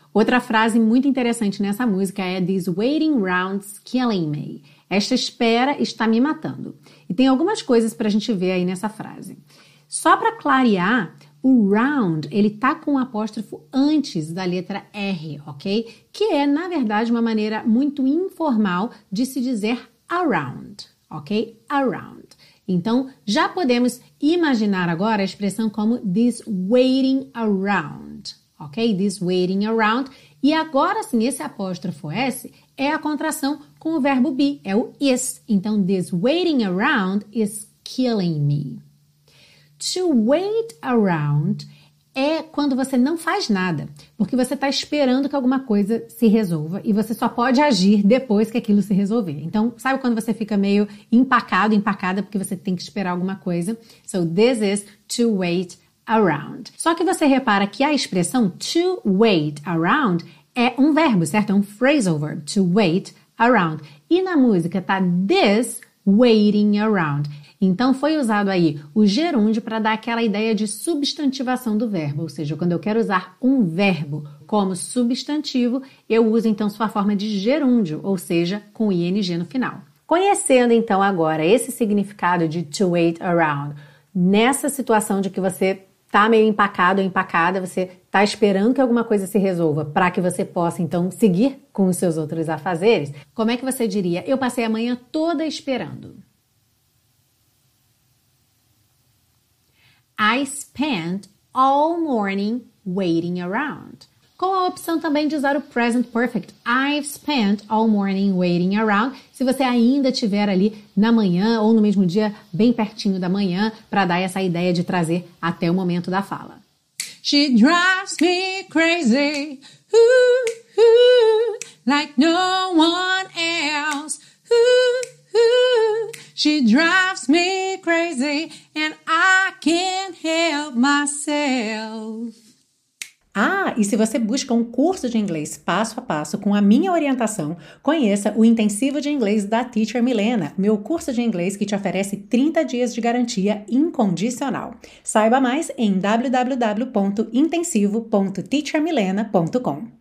Outra frase muito interessante nessa música é "These waiting rounds killing me". Esta espera está me matando. E tem algumas coisas para a gente ver aí nessa frase. Só para clarear, o round, ele tá com um apóstrofo antes da letra R, ok? Que é, na verdade, uma maneira muito informal de se dizer around, ok? Around. Então, já podemos imaginar agora a expressão como this waiting around, ok? This waiting around. E agora sim, esse apóstrofo S é a contração com o verbo be, é o is. Então, this waiting around is killing me. To wait around é quando você não faz nada, porque você está esperando que alguma coisa se resolva e você só pode agir depois que aquilo se resolver. Então, sabe quando você fica meio empacado, empacada, porque você tem que esperar alguma coisa? So, this is to wait around. Só que você repara que a expressão to wait around é um verbo, certo? É um phrasal verb, to wait around. E na música tá this waiting around. Então, foi usado aí o gerúndio para dar aquela ideia de substantivação do verbo, ou seja, quando eu quero usar um verbo como substantivo, eu uso então sua forma de gerúndio, ou seja, com ing no final. Conhecendo então agora esse significado de to wait around, nessa situação de que você tá meio empacado ou empacada, você tá esperando que alguma coisa se resolva para que você possa então seguir com os seus outros afazeres, como é que você diria? Eu passei a manhã toda esperando. I spent all morning waiting around. Com a opção também de usar o present perfect. I've spent all morning waiting around. Se você ainda estiver ali na manhã ou no mesmo dia, bem pertinho da manhã, para dar essa ideia de trazer até o momento da fala. She drives me crazy, ooh, ooh, like no one else. Ooh, ooh. She drives me crazy and I can't help myself. Ah, e se você busca um curso de inglês passo a passo com a minha orientação, conheça o Intensivo de Inglês da Teacher Milena, meu curso de inglês que te oferece 30 dias de garantia incondicional. Saiba mais em www.intensivo.teachermilena.com.